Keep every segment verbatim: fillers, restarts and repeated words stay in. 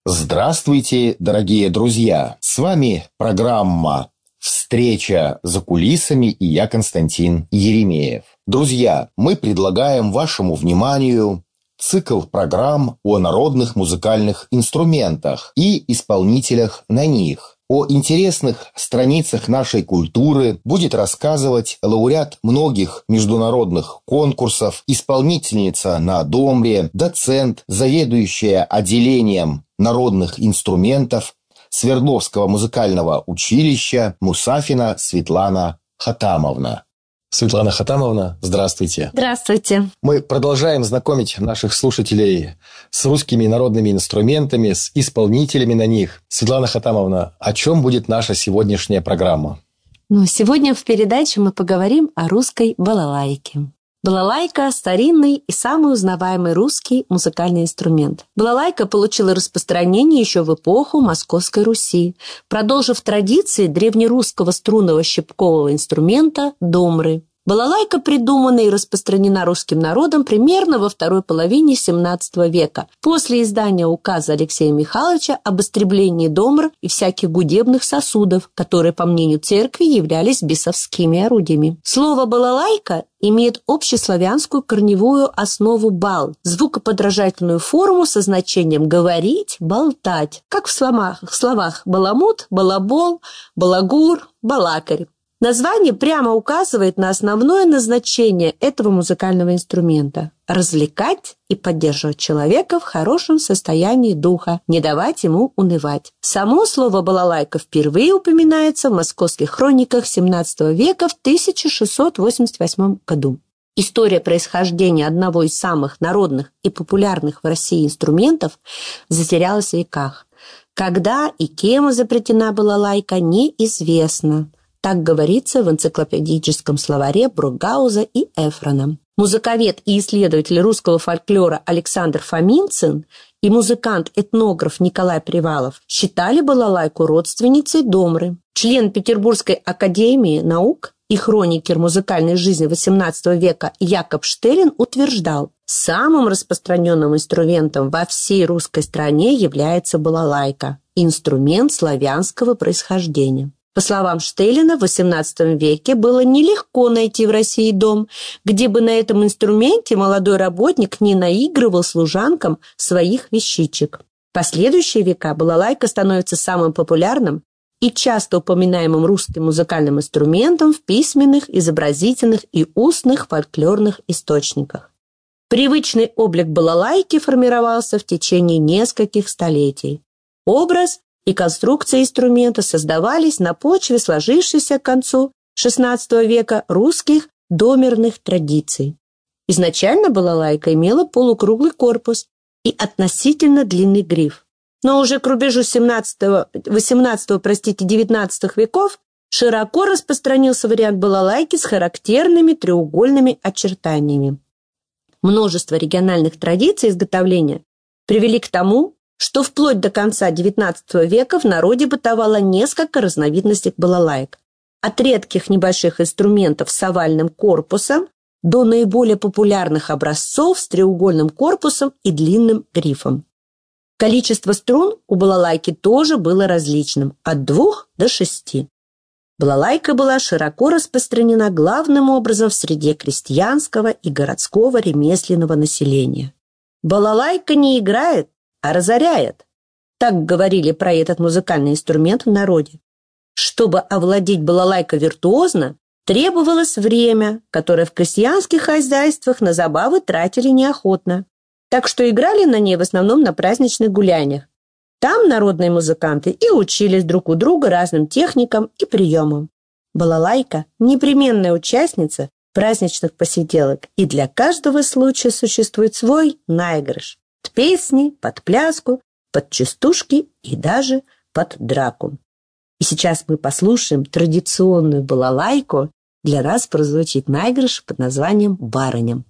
Здравствуйте, дорогие друзья! С вами программа «Встреча за кулисами» и я, Константин Еремеев. Друзья, мы предлагаем вашему вниманию цикл программ о народных музыкальных инструментах и исполнителях на них. О интересных страницах нашей культуры будет рассказывать лауреат многих международных конкурсов, исполнительница на домре, доцент, заведующая отделением народных инструментов Свердловского музыкального училища Мусафина Светлана Хатамовна. Светлана Хатамовна, здравствуйте. Здравствуйте. Мы продолжаем знакомить наших слушателей с русскими народными инструментами, с исполнителями на них. Светлана Хатамовна, о чем будет наша сегодняшняя программа? Ну, сегодня в передаче мы поговорим о русской балалайке. Балалайка – старинный и самый узнаваемый русский музыкальный инструмент. Балалайка получила распространение еще в эпоху Московской Руси, продолжив традиции древнерусского струнного щипкового инструмента домры. Балалайка придумана и распространена русским народом примерно во второй половине семнадцатого века, после издания указа Алексея Михайловича об истреблении домр и всяких гудебных сосудов, которые, по мнению церкви, являлись бесовскими орудиями. Слово «балалайка» имеет общеславянскую корневую основу «бал», звукоподражательную форму со значением «говорить», «болтать», как в словах, в словах «баламут», «балабол», «балагур», «балакарь». Название прямо указывает на основное назначение этого музыкального инструмента – развлекать и поддерживать человека в хорошем состоянии духа, не давать ему унывать. Само слово «балалайка» впервые упоминается в московских хрониках семнадцатого века в тысяча шестьсот восемьдесят восьмом году. История происхождения одного из самых народных и популярных в России инструментов затерялась в веках. Когда и кем изобретена балалайка, неизвестно. Так говорится в энциклопедическом словаре Бругауза и Эфрона. Музыковед и исследователь русского фольклора Александр Фоминцин и музыкант-этнограф Николай Привалов считали балалайку родственницей домры. Член Петербургской академии наук и хроникер музыкальной жизни восемнадцатого века Якоб Штерин утверждал, самым распространенным инструментом во всей русской стране является балалайка – инструмент славянского происхождения. По словам Штеллина, в восемнадцатом веке было нелегко найти в России дом, где бы на этом инструменте молодой работник не наигрывал служанкам своих вещичек. В последующие века балалайка становится самым популярным и часто упоминаемым русским музыкальным инструментом в письменных, изобразительных и устных фольклорных источниках. Привычный облик балалайки формировался в течение нескольких столетий. Образ и конструкция инструмента создавались на почве сложившейся к концу шестнадцатого века русских домерных традиций. Изначально балалайка имела полукруглый корпус и относительно длинный гриф. Но уже к рубежу семнадцатого, восемнадцатого, простите, девятнадцатых веков широко распространился вариант балалайки с характерными треугольными очертаниями. Множество региональных традиций изготовления привели к тому, что вплоть до конца девятнадцатого века в народе бытовало несколько разновидностей балалаек. От редких небольших инструментов с овальным корпусом до наиболее популярных образцов с треугольным корпусом и длинным грифом. Количество струн у балалайки тоже было различным – от двух до шести. Балалайка была широко распространена главным образом в среде крестьянского и городского ремесленного населения. Балалайка не играет, а разоряет. Так говорили про этот музыкальный инструмент в народе. Чтобы овладеть балалайкой виртуозно, требовалось время, которое в крестьянских хозяйствах на забавы тратили неохотно. Так что играли на ней в основном на праздничных гуляниях. Там народные музыканты и учились друг у друга разным техникам и приемам. Балалайка – непременная участница праздничных посиделок, и для каждого случая существует свой наигрыш. Под песни, под пляску, под частушки и даже под драку. И сейчас мы послушаем традиционную балалайку. Для нас прозвучит наигрыш под названием «Барыня».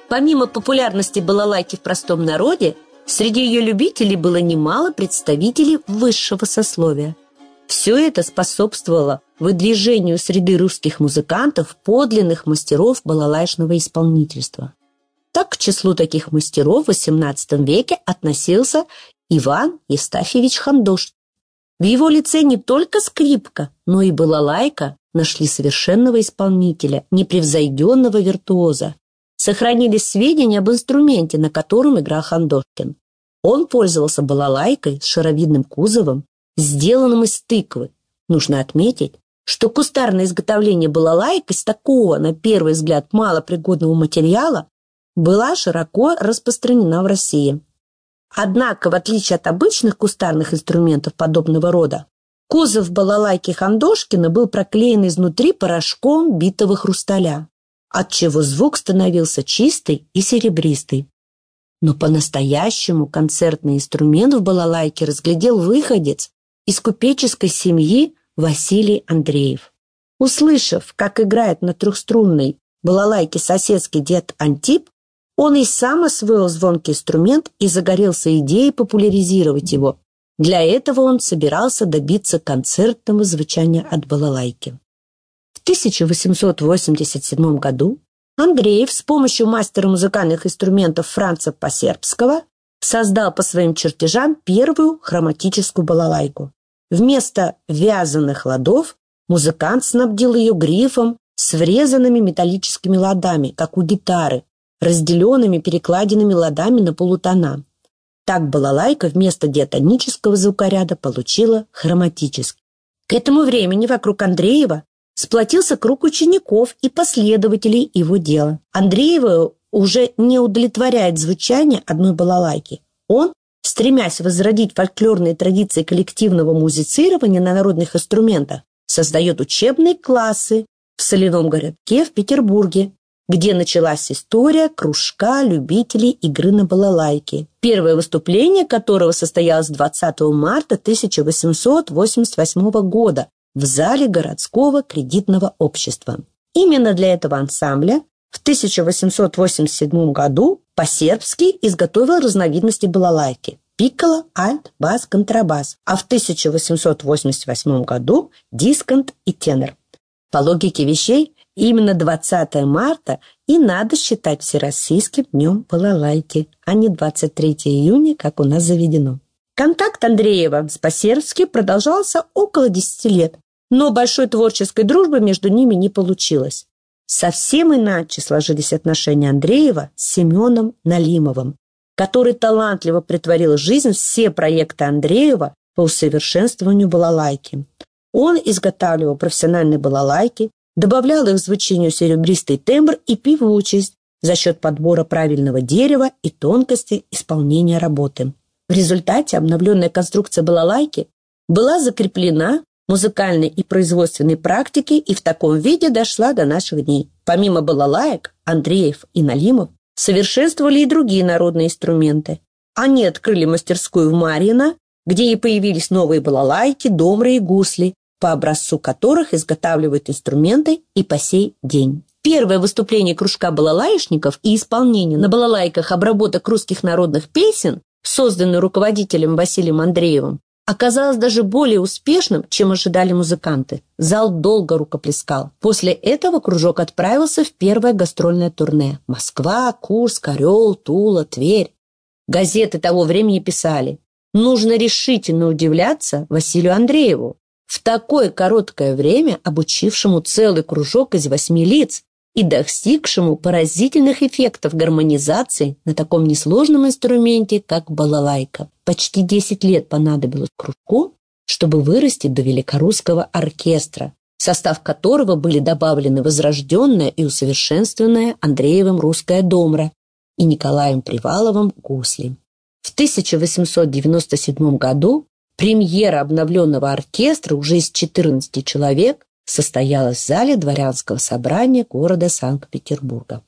Помимо популярности балалайки в простом народе, среди ее любителей было немало представителей высшего сословия. Все это способствовало выдвижению среды русских музыкантов подлинных мастеров балалайшного исполнительства. Так к числу таких мастеров в восемнадцатом веке относился Иван Евстафьевич Хандошкин. В его лице не только скрипка, но и балалайка нашли совершенного исполнителя, непревзойденного виртуоза. Сохранились сведения об инструменте, на котором играл Хандошкин. Он пользовался балалайкой с шаровидным кузовом, сделанным из тыквы. Нужно отметить, что кустарное изготовление балалайк из такого, на первый взгляд, малопригодного материала была широко распространена в России. Однако, в отличие от обычных кустарных инструментов подобного рода, кузов балалайки Хандошкина был проклеен изнутри порошком битого хрусталя, отчего звук становился чистый и серебристый. Но по-настоящему концертный инструмент в балалайке разглядел выходец из купеческой семьи Василий Андреев. Услышав, как играет на трехструнной балалайке соседский дед Антип, он и сам освоил звонкий инструмент и загорелся идеей популяризировать его. Для этого он собирался добиться концертного звучания от балалайки. В тысяча восемьсот восемьдесят седьмом году Андреев с помощью мастера музыкальных инструментов Франца Посербского создал по своим чертежам первую хроматическую балалайку. Вместо вязаных ладов музыкант снабдил ее грифом с врезанными металлическими ладами, как у гитары, разделенными перекладинами ладами на полутона. Так балалайка вместо диатонического звукоряда получила хроматический. К этому времени вокруг Андреева сплотился круг учеников и последователей его дела. Андреева уже не удовлетворяет звучание одной балалайки. Он, стремясь возродить фольклорные традиции коллективного музицирования на народных инструментах, создает учебные классы в соляном городке в Петербурге, где началась история кружка любителей игры на балалайке, первое выступление которого состоялось двадцатого марта тысяча восемьсот восемьдесят восьмого года в зале городского кредитного общества. Именно для этого ансамбля в тысяча восемьсот восемьдесят седьмом году Посербский изготовил разновидности балалайки – пикколо, альт, бас, контрабас, а в тысяча восемьсот восемьдесят восьмом году – дисконт и тенор. По логике вещей, именно двадцатого марта и надо считать Всероссийским днем балалайки, а не двадцать третьего июня, как у нас заведено. Контакт Андреева с Посербским продолжался около десяти лет, но большой творческой дружбы между ними не получилось. Совсем иначе сложились отношения Андреева с Семеном Налимовым, который талантливо претворил в жизнь все проекты Андреева по усовершенствованию балалайки. Он изготавливал профессиональные балалайки, добавлял их в звучанию серебристый тембр и певучесть за счет подбора правильного дерева и тонкости исполнения работы. В результате обновленная конструкция балалайки была закреплена в музыкальной и производственной практике и в таком виде дошла до наших дней. Помимо балалаек, Андреев и Налимов совершенствовали и другие народные инструменты. Они открыли мастерскую в Марьино, где и появились новые балалайки, домры и гусли, по образцу которых изготавливают инструменты и по сей день. Первое выступление кружка балалаишников и исполнение на балалайках обработок русских народных песен, созданное руководителем Василием Андреевым, оказалось даже более успешным, чем ожидали музыканты. Зал долго рукоплескал. После этого кружок отправился в первое гастрольное турне. Москва, Курск, Орел, Тула, Тверь. Газеты того времени писали: нужно решительно удивляться Василию Андрееву, в такое короткое время обучившему целый кружок из восьми лиц и достигшему поразительных эффектов гармонизации на таком несложном инструменте, как балалайка. Почти десять лет понадобилось кружку, чтобы вырасти до великорусского оркестра, в состав которого были добавлены возрожденная и усовершенствованная Андреевым русская домра и Николаем Приваловым гусли. В тысяча восемьсот девяносто седьмом году премьера обновленного оркестра уже из четырнадцати человек состоялась в зале дворянского собрания города Санкт-Петербурга.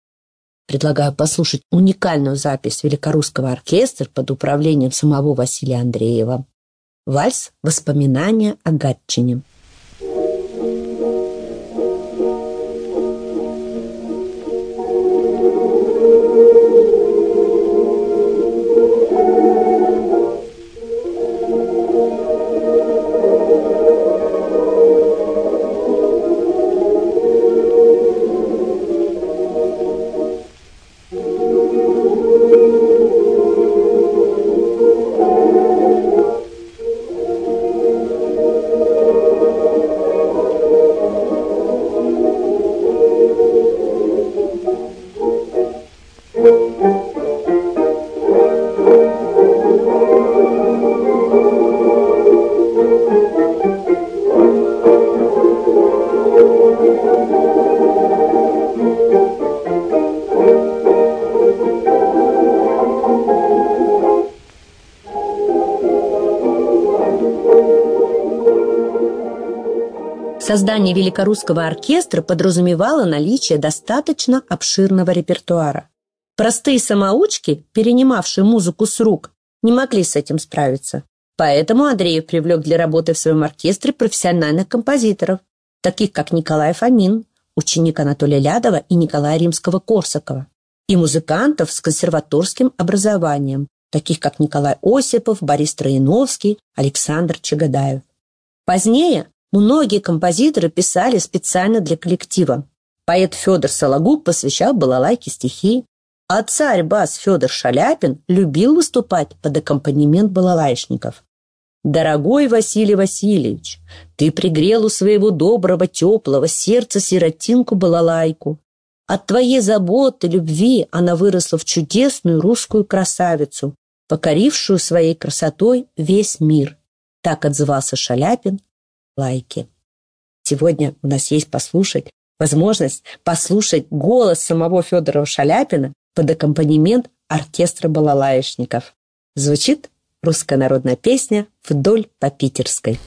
Предлагаю послушать уникальную запись великорусского оркестра под управлением самого Василия Андреева. Вальс «Воспоминания о Гатчине». Создание великорусского оркестра подразумевало наличие достаточно обширного репертуара. Простые самоучки, перенимавшие музыку с рук, не могли с этим справиться. Поэтому Андреев привлек для работы в своем оркестре профессиональных композиторов, таких как Николай Фомин, ученик Анатолия Лядова и Николая Римского-Корсакова, и музыкантов с консерваторским образованием, таких как Николай Осипов, Борис Троиновский, Александр Чагодаев. Позднее многие композиторы писали специально для коллектива. Поэт Федор Сологуб посвящал балалайке стихи, а царь-бас Федор Шаляпин любил выступать под аккомпанемент балалайшников. «Дорогой Василий Васильевич, ты пригрел у своего доброго, теплого сердца сиротинку-балалайку. От твоей заботы, любви она выросла в чудесную русскую красавицу, покорившую своей красотой весь мир». Так отзывался Шаляпин лайки. Сегодня у нас есть послушать, возможность послушать голос самого Федора Шаляпина под аккомпанемент оркестра балалаишников. Звучит русская народная песня «Вдоль по Питерской».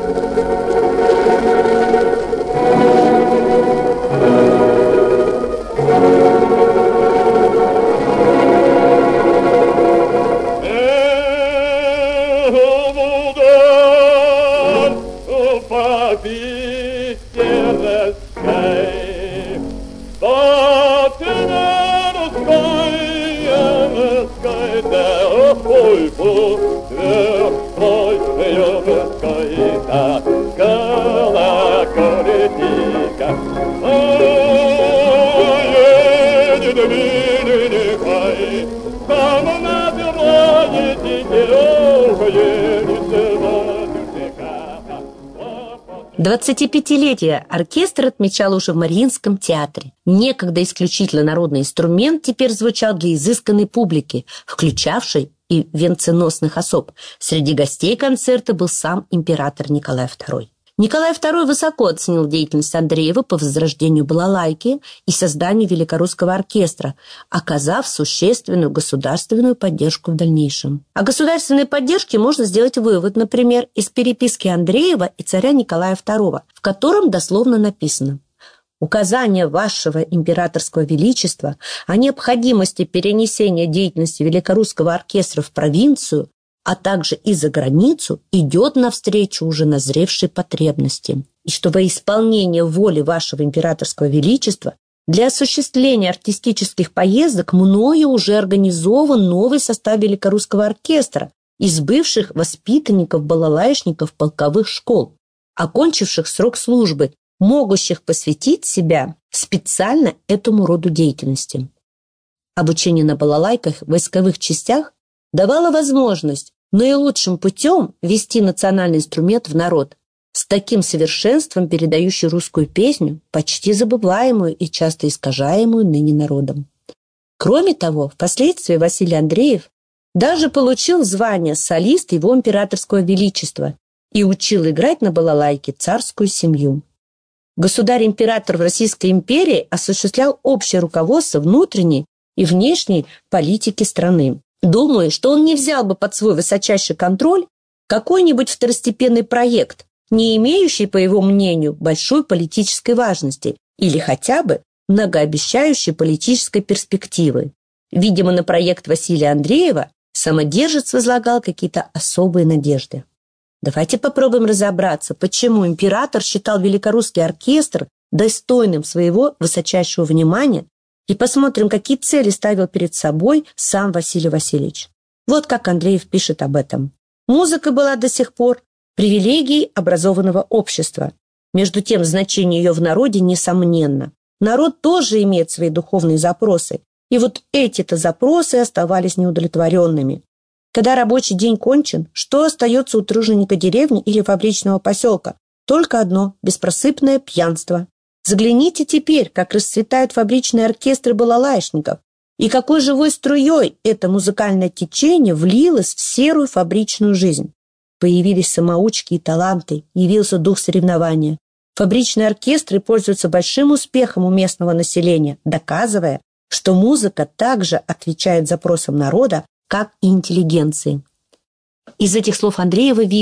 двадцатипятилетие оркестр отмечал уже в Мариинском театре. Некогда исключительно народный инструмент теперь звучал для изысканной публики, включавшей и венценосных особ. Среди гостей концерта был сам император Николай второй. Николай второй высоко оценил деятельность Андреева по возрождению балалайки и созданию великорусского оркестра, оказав существенную государственную поддержку в дальнейшем. О государственной поддержке можно сделать вывод, например, из переписки Андреева и царя Николая второго, в котором дословно написано: «Указание вашего императорского величества о необходимости перенесения деятельности великорусского оркестра в провинцию, а также и за границу, идет навстречу уже назревшей потребности, и что во исполнение воли вашего императорского величества для осуществления артистических поездок мною уже организован новый состав великорусского оркестра из бывших воспитанников-балалайшников полковых школ, окончивших срок службы, могущих посвятить себя специально этому роду деятельности». Обучение на балалайках в войсковых частях давало возможность наилучшим путем ввести национальный инструмент в народ, с таким совершенством передающий русскую песню, почти забываемую и часто искажаемую ныне народом. Кроме того, впоследствии Василий Андреев даже получил звание солист его императорского величества и учил играть на балалайке царскую семью. Государь-император в Российской империи осуществлял общее руководство внутренней и внешней политики страны. Думаю, что он не взял бы под свой высочайший контроль какой-нибудь второстепенный проект, не имеющий, по его мнению, большой политической важности или хотя бы многообещающей политической перспективы. Видимо, на проект Василия Андреева самодержец возлагал какие-то особые надежды. Давайте попробуем разобраться, почему император считал великорусский оркестр достойным своего высочайшего внимания, и посмотрим, какие цели ставил перед собой сам Василий Васильевич. Вот как Андреев пишет об этом. Музыка была до сих пор привилегией образованного общества. Между тем, значение ее в народе несомненно. Народ тоже имеет свои духовные запросы, и вот эти-то запросы оставались неудовлетворенными. Когда рабочий день кончен, что остается у труженика деревни или фабричного поселка? Только одно – беспросыпное пьянство. Загляните теперь, как расцветают фабричные оркестры балалайшников, и какой живой струей это музыкальное течение влилось в серую фабричную жизнь. Появились самоучки и таланты, явился дух соревнования. Фабричные оркестры пользуются большим успехом у местного населения, доказывая, что музыка также отвечает запросам народа, как и интеллигенции. Из этих слов Андреева видно,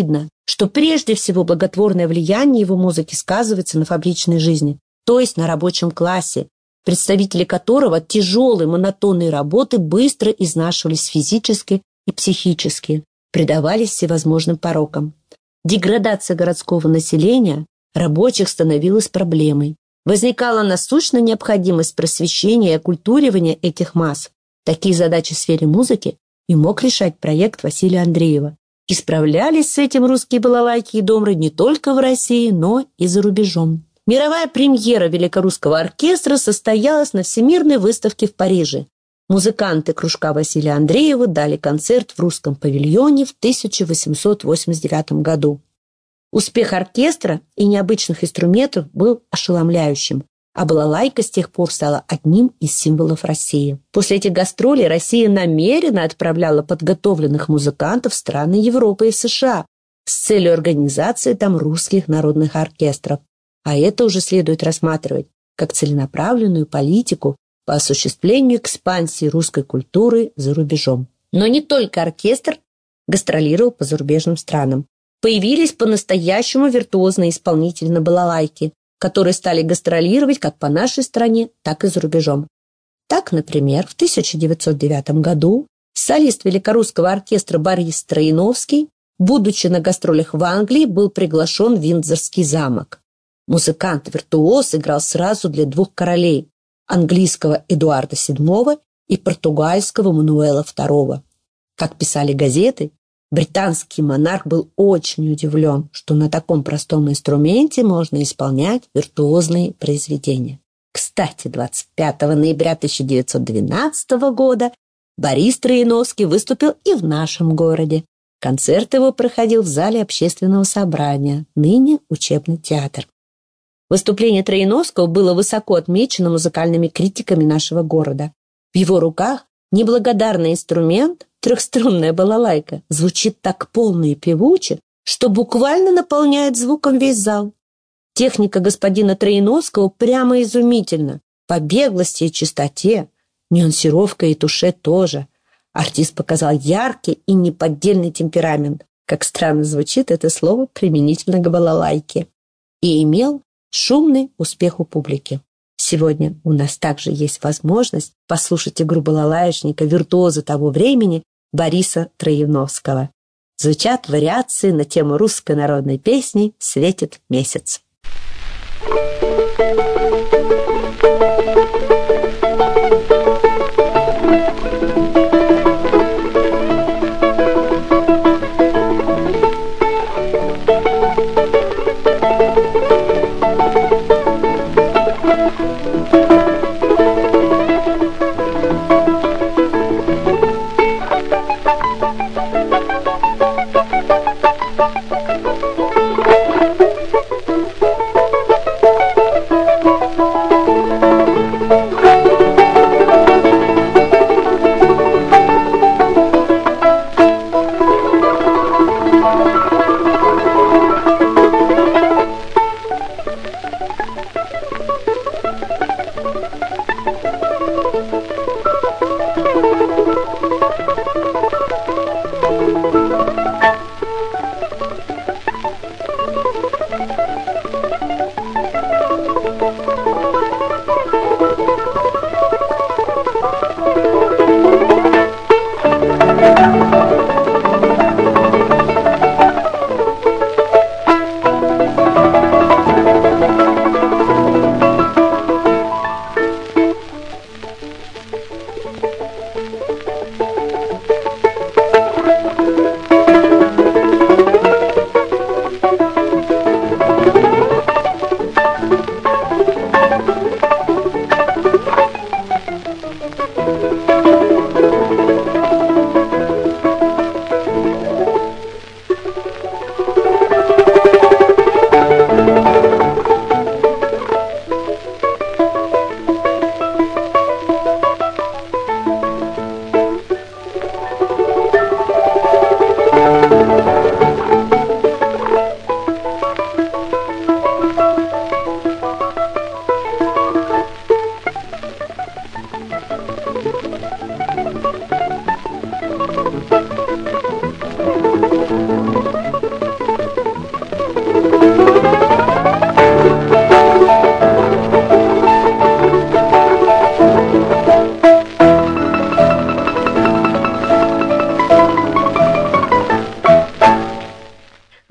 что прежде всего благотворное влияние его музыки сказывается на фабричной жизни, то есть на рабочем классе, представители которого от тяжелой монотонной работы быстро изнашивались физически и психически, предавались всевозможным порокам. Деградация городского населения рабочих становилась проблемой. Возникала насущная необходимость просвещения и оккультуривания этих масс. Такие задачи в сфере музыки и мог решать проект Василия Андреева. И справлялись с этим русские балалайки и домры не только в России, но и за рубежом. Мировая премьера Великорусского оркестра состоялась на Всемирной выставке в Париже. Музыканты кружка Василия Андреева дали концерт в русском павильоне в тысяча восемьсот восемьдесят девятом году. Успех оркестра и необычных инструментов был ошеломляющим, а балалайка с тех пор стала одним из символов России. После этих гастролей Россия намеренно отправляла подготовленных музыкантов в страны Европы и США с целью организации там русских народных оркестров. А это уже следует рассматривать как целенаправленную политику по осуществлению экспансии русской культуры за рубежом. Но не только оркестр гастролировал по зарубежным странам. Появились по-настоящему виртуозные исполнители на балалайке, которые стали гастролировать как по нашей стране, так и за рубежом. Так, например, в тысяча девятьсот девятом году солист Великорусского оркестра Борис Троиновский, будучи на гастролях в Англии, был приглашен в Виндзорский замок. Музыкант-виртуоз играл сразу для двух королей – английского Эдуарда седьмого и португальского Мануэла второго. Как писали газеты, британский монарх был очень удивлен, что на таком простом инструменте можно исполнять виртуозные произведения. Кстати, двадцать пятого ноября тысяча девятьсот двенадцатого года Борис Троиновский выступил и в нашем городе. Концерт его проходил в зале общественного собрания, ныне учебный театр. Выступление Троиновского было высоко отмечено музыкальными критиками нашего города. В его руках неблагодарный инструмент, трехструнная балалайка, звучит так полно и певуче, что буквально наполняет звуком весь зал. Техника господина Троиновского прямо изумительна. По беглости и чистоте, нюансировка и туше тоже. Артист показал яркий и неподдельный темперамент, как странно звучит это слово применительно к балалайке, и имел шумный успех у публики. Сегодня у нас также есть возможность послушать игру балалаечника, виртуоза того времени Бориса Троиновского. Звучат вариации на тему русской народной песни «Светит месяц».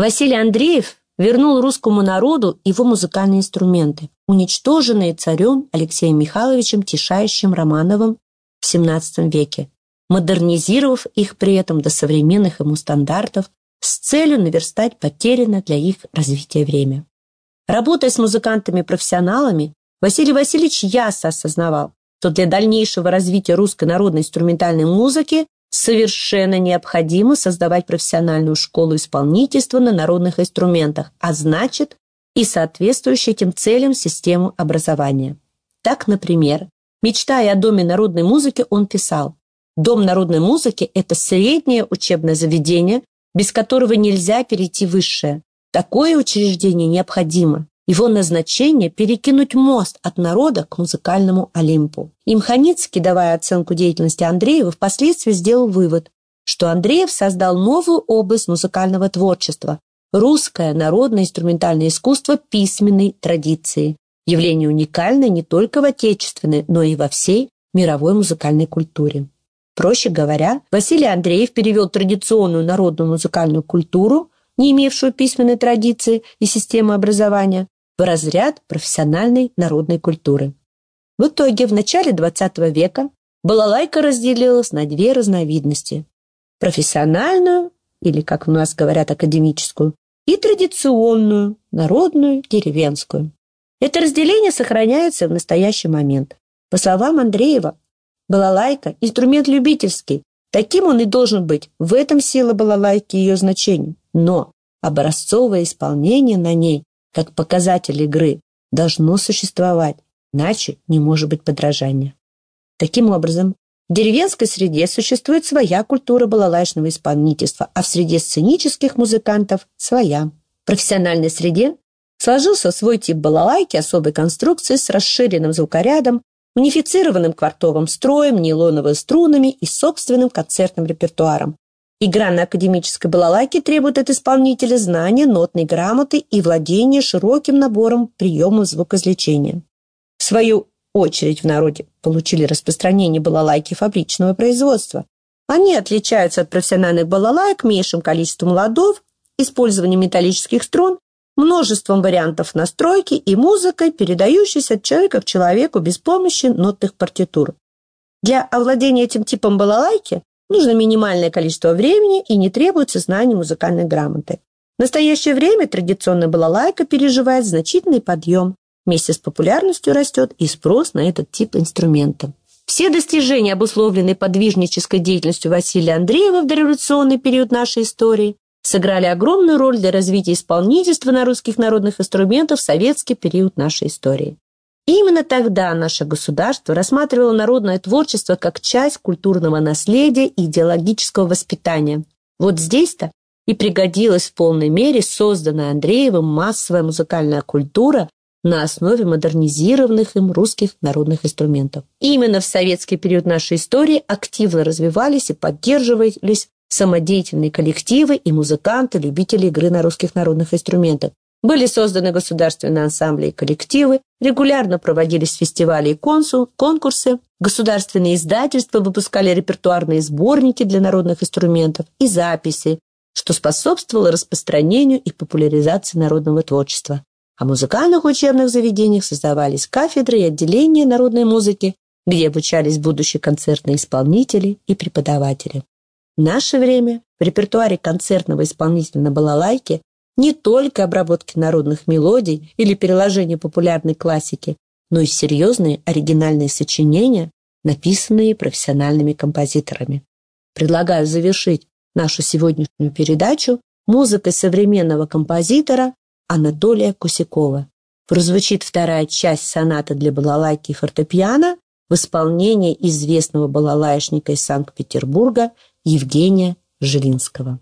Василий Андреев вернул русскому народу его музыкальные инструменты, уничтоженные царем Алексеем Михайловичем Тишайшим-Романовым в семнадцатом веке, модернизировав их при этом до современных ему стандартов с целью наверстать потерянное для их развития время. Работая с музыкантами-профессионалами, Василий Васильевич ясно осознавал, что для дальнейшего развития русской народной инструментальной музыки совершенно необходимо создавать профессиональную школу исполнительства на народных инструментах, а значит и соответствующую этим целям систему образования. Так, например, мечтая о Доме народной музыки, он писал: «Дом народной музыки – это среднее учебное заведение, без которого нельзя перейти в высшее. Такое учреждение необходимо. Его назначение – перекинуть мост от народа к музыкальному Олимпу». И Мханицкий, давая оценку деятельности Андреева, впоследствии сделал вывод, что Андреев создал новую область музыкального творчества – русское народное инструментальное искусство письменной традиции, явление уникальное не только в отечественной, но и во всей мировой музыкальной культуре. Проще говоря, Василий Андреев перевел традиционную народную музыкальную культуру, не имевшую письменной традиции и системы образования, в разряд профессиональной народной культуры. В итоге в начале двадцатого века балалайка разделилась на две разновидности – профессиональную, или, как у нас говорят, академическую, и традиционную, народную, деревенскую. Это разделение сохраняется в настоящий момент. По словам Андреева, балалайка – инструмент любительский. Таким он и должен быть. В этом сила балалайки и ее значение. Но образцовое исполнение на ней, как показатель игры, должно существовать. Иначе не может быть подражания. Таким образом, в деревенской среде существует своя культура балалайчного исполнительства, а в среде сценических музыкантов – своя. В профессиональной среде сложился свой тип балалайки особой конструкции с расширенным звукорядом, унифицированным квартовым строем, нейлоновыми струнами и собственным концертным репертуаром. Игра на академической балалайке требует от исполнителя знания нотной грамоты и владения широким набором приемов звукоизвлечения. В свою очередь в народе получили распространение балалайки фабричного производства. Они отличаются от профессиональных балалаек меньшим количеством ладов, использованием металлических струн, множеством вариантов настройки и музыкой, передающейся от человека к человеку без помощи нотных партитур. Для овладения этим типом балалайки нужно минимальное количество времени и не требуется знания музыкальной грамоты. В настоящее время традиционная балалайка переживает значительный подъем. Вместе с популярностью растет и спрос на этот тип инструмента. Все достижения, обусловленные подвижнической деятельностью Василия Андреева в дореволюционный период нашей истории, сыграли огромную роль для развития исполнительства на русских народных инструментах в советский период нашей истории. И именно тогда наше государство рассматривало народное творчество как часть культурного наследия и идеологического воспитания. Вот здесь-то и пригодилась в полной мере созданная Андреевым массовая музыкальная культура на основе модернизированных им русских народных инструментов. Именно в советский период нашей истории активно развивались и поддерживались самодеятельные коллективы и музыканты, любители игры на русских народных инструментах. Были созданы государственные ансамбли и коллективы, регулярно проводились фестивали и конкурсы, государственные издательства выпускали репертуарные сборники для народных инструментов и записи, что способствовало распространению и популяризации народного творчества. А в музыкальных учебных заведениях создавались кафедры и отделения народной музыки, где обучались будущие концертные исполнители и преподаватели. В наше время в репертуаре концертного исполнителя на балалайке не только обработки народных мелодий или переложение популярной классики, но и серьезные оригинальные сочинения, написанные профессиональными композиторами. Предлагаю завершить нашу сегодняшнюю передачу музыкой современного композитора Анатолия Косякова. Прозвучит вторая часть сонаты для балалайки и фортепиано в исполнении известного балалаечника из Санкт-Петербурга Евгения Жилинского.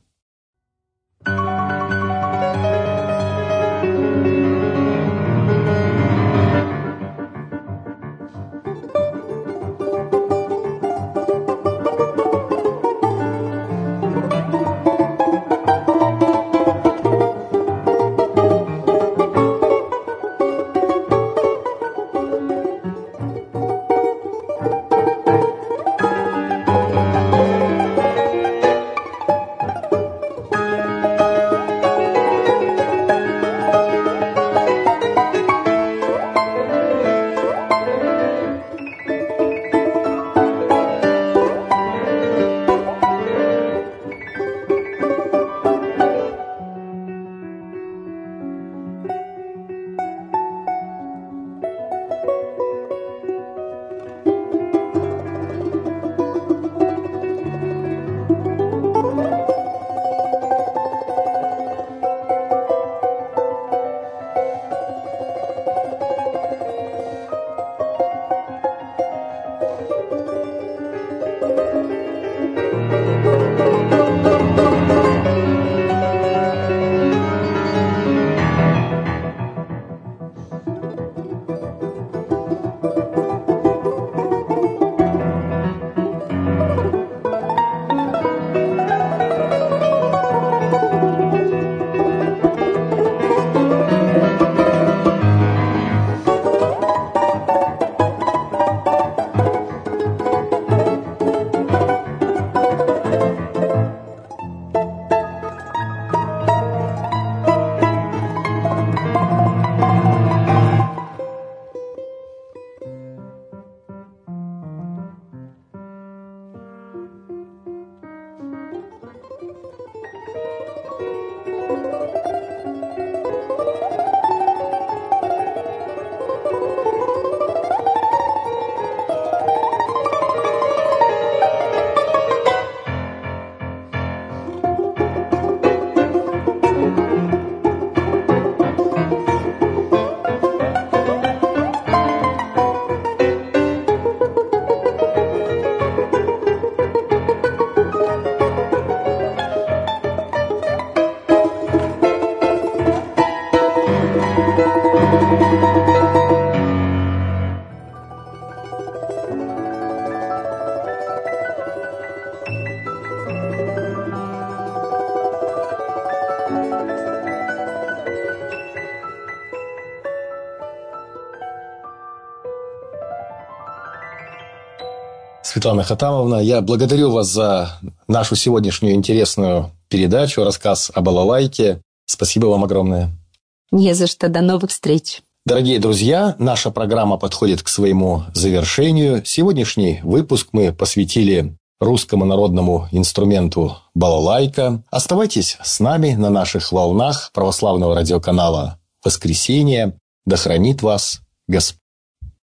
Светлана Хатамовна, я благодарю вас за нашу сегодняшнюю интересную передачу, рассказ о балалайке. Спасибо вам огромное. Не за что. До новых встреч. Дорогие друзья, наша программа подходит к своему завершению. Сегодняшний выпуск мы посвятили русскому народному инструменту балалайка. Оставайтесь с нами на наших волнах православного радиоканала «Воскресенье». Да хранит вас Господь.